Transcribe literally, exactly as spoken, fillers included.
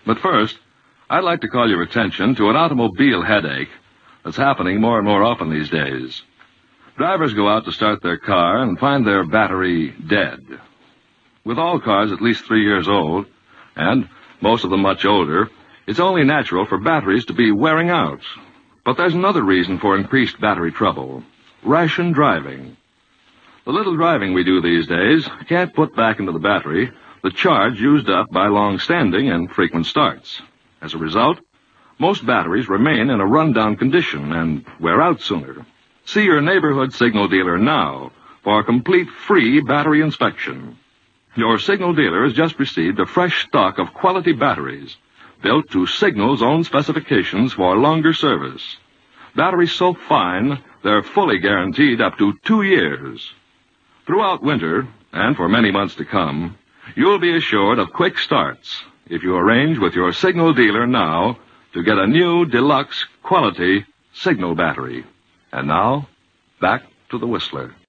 But first, I'd like to call your attention to an automobile headache that's happening more and more often these days. Drivers go out to start their car and find their battery dead. With all cars at least three years old, and most of them much older, it's only natural for batteries to be wearing out. But there's another reason for increased battery trouble: ration driving. The little driving we do these days can't put back into the battery the charge used up by long-standing and frequent starts. As a result, most batteries remain in a run-down condition and wear out sooner. See your neighborhood signal dealer now for a complete free battery inspection. Your signal dealer has just received a fresh stock of quality batteries built to Signal's own specifications for longer service. Batteries so fine, they're fully guaranteed up to two years. Throughout winter, and for many months to come, you'll be assured of quick starts if you arrange with your Signal dealer now to get a new deluxe quality Signal battery. And now, back to the Whistler.